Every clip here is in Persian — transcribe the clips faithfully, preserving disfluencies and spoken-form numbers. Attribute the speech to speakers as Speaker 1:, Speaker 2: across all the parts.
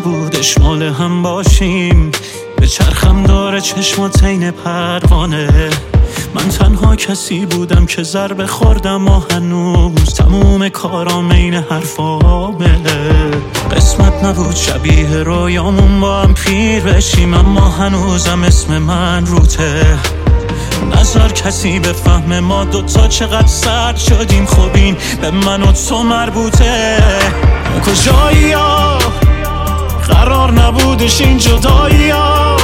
Speaker 1: نبودش مال هم باشیم. به چرخم داره چشمات عین پروانه. من تنها کسی بودم که ضربه خوردم و هنوز تموم کارام عین حرفامه. قسمت نبود شبیه رویامون با هم پیر بشیم، اما هنوزم اسم من روته. نظر کسی به فهم ما دوتا چقدر سرد شدیم. خب این به من و تو مربوطه. کجایی ها قرار نبودش این جدایی ها.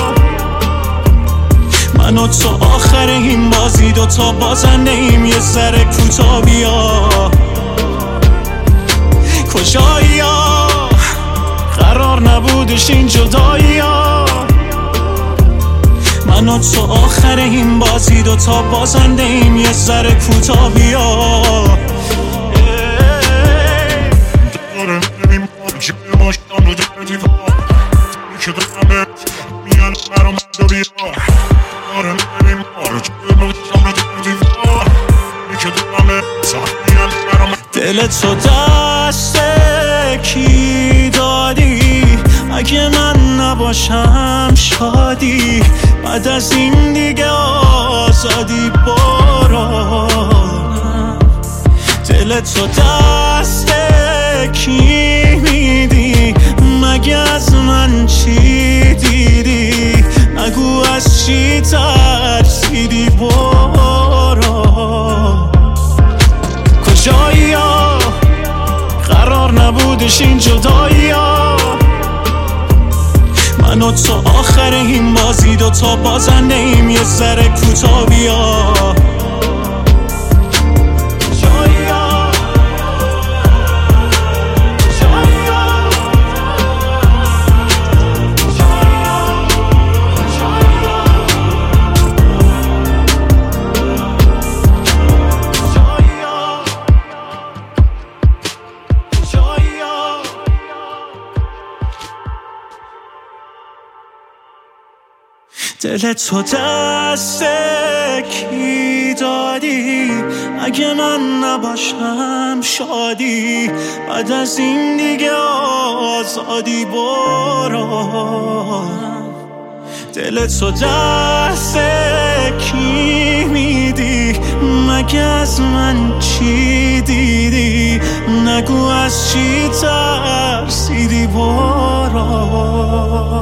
Speaker 1: من و تو آخر این بازی دوتا بازنده ایم. یه ذره کوتا بیا. کجایی ها قرار نبودش این جدایی ها. من و تو آخر این بازی دوتا بازنده ایم. یه ذره کوتا بیا. دل تو دست کی دادی؟ اگه من نباشم شادی. بعد از این دیگه آزادی برو. دل تو دست کی میدی؟ مگه از من چی دیدی؟ نگو از چی ترسیدی برو. کجایی ها قرار نبودش این جدایی ها. من و تو آخر این بازی دوتا بازنده ایم. یه ذره کوتا بیا. دل تو دست کی دادی؟ اگه من نباشم شادی. بعد از این دیگه آزادی برو. دل تو دست کی میدی؟ مگه از من چی دیدی؟ نگو از چی ترسیدی برو.